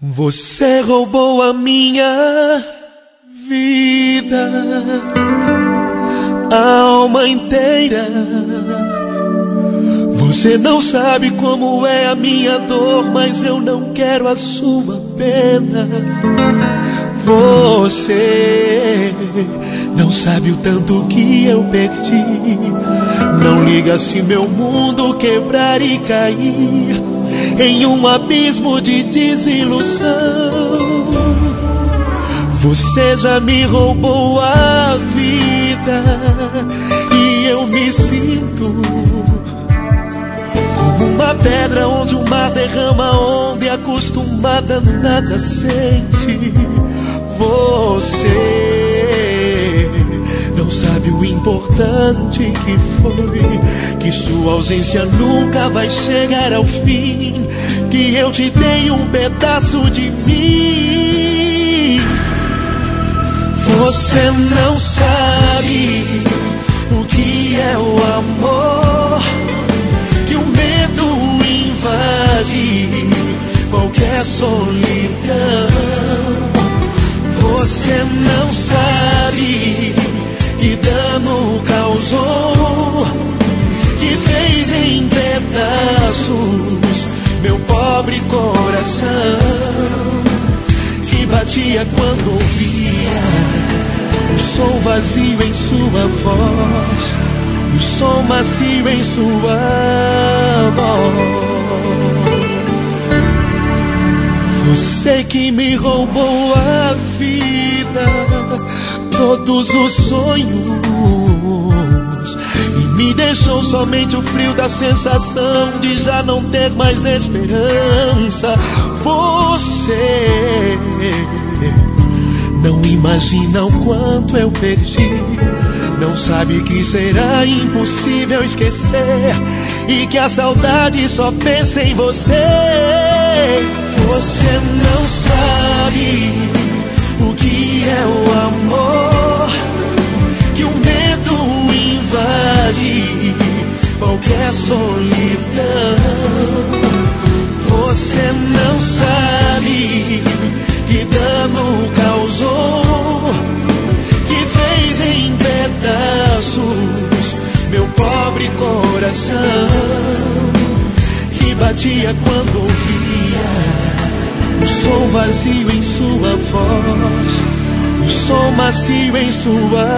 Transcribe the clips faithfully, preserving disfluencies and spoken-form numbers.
Você roubou a minha vida, a alma inteira. Você não sabe como é a minha dor, mas eu não quero a sua pena. Você não sabe o tanto que eu perdi. Não liga se meu mundo quebrar e cair em um abismo de desilusão. Você já me roubou a vida e eu me sinto como uma pedra onde o mar derrama onda e acostumada nada sente. Você não sabe o importante que foi, que sua ausência nunca vai chegar ao fim, que eu te dei um pedaço de mim. Você não sabe o que é o amor, que o medo invade qualquer solidão. Você não sabe que dano causou, que fez em pedaços meu pobre coração, que batia quando ouvia o som vazio em sua voz, o som macio em sua voz. Você que me roubou a vida, todos os sonhos, e me deixou somente o frio da sensação de já não ter mais esperança. Você não imagina o quanto eu perdi, não sabe que será impossível esquecer e que a saudade só pensa em você. Você não sabe o que é o amor, que o medo invade qualquer solidão. Você não sabe que dano causou, que fez em pedaços meu pobre coração, que batia quando ouvia o som vazio em sua voz, o som macio em sua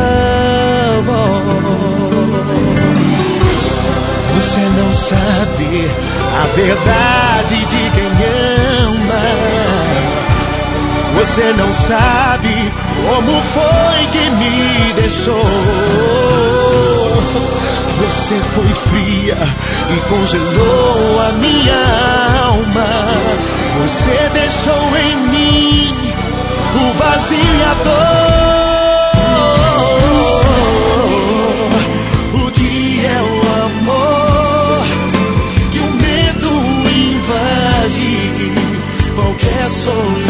voz. Você não sabe a verdade de quem ama. Você não sabe como foi que me deixou. Você foi fria e congelou a minha alma. Você deixou em mim o vazio e a dor. O que é o amor, que o medo invade qualquer solidão.